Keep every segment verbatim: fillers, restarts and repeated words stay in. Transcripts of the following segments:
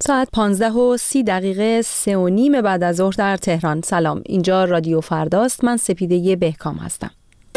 ساعت پانزده و سی دقیقه سه و نیم بعد از ظهر در تهران. سلام، اینجا رادیو فرداست. من سپیده بهکام هستم.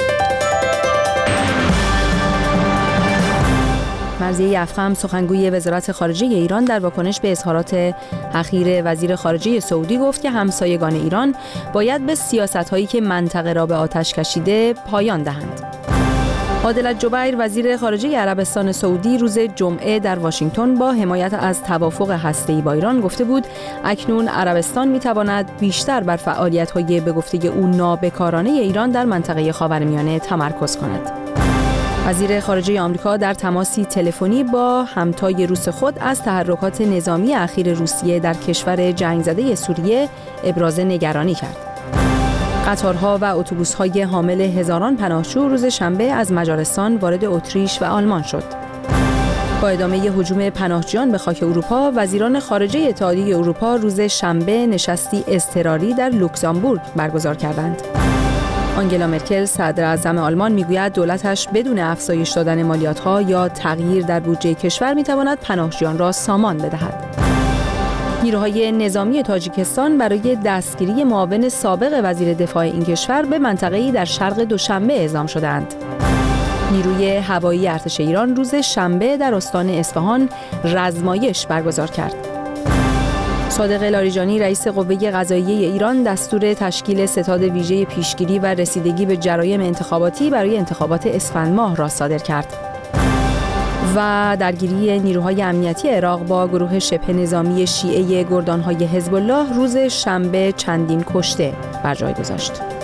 مرضیه افخم سخنگوی وزارت خارجه ایران در واکنش به اظهارات اخیر وزیر خارجه سعودی گفت که همسایگان ایران باید به سیاست‌هایی که منطقه را به آتش کشیده پایان دهند. عادل جبیر وزیر خارجه عربستان سعودی روز جمعه در واشنگتن با حمایت از توافق هسته‌ای با ایران گفته بود اکنون عربستان می‌تواند بیشتر بر فعالیت‌های به گفته او نابکارانه ایران در منطقه خاورمیانه تمرکز کند. وزیر خارجه آمریکا در تماسی تلفنی با همتای روس خود از تحرکات نظامی اخیر روسیه در کشور جنگ زده سوریه ابراز نگرانی کرد. قطارها و اتوبوس‌های حامل هزاران پناهجو روز شنبه از مجارستان وارد اتریش و آلمان شد. با ادامه هجوم پناهجویان به خاک اروپا، وزیران خارجه اتحادیه اروپا روز شنبه نشستی اضطراری در لوکزامبورگ برگزار کردند. آنگلا مرکل صدر اعظم آلمان میگوید دولتش بدون افزایش دادن مالیات‌ها یا تغییر در بودجه کشور میتواند پناهجویان را سامان بدهد. نیروهای نظامی تاجیکستان برای دستگیری معاون سابق وزیر دفاع این کشور به منطقه‌ای در شرق دوشنبه اعزام شدند. نیروی هوایی ارتش ایران روز شنبه در استان اصفهان رزمایش برگزار کرد. صادق لاریجانی رئیس قوه قضاییه ایران دستور تشکیل ستاد ویژه پیشگیری و رسیدگی به جرایم انتخاباتی برای انتخابات اسفند ماه را صادر کرد. و درگیری نیروهای امنیتی عراق با گروه شبه نظامی شیعه گردانهای حزب الله روز شنبه چندین کشته بر جای گذاشت.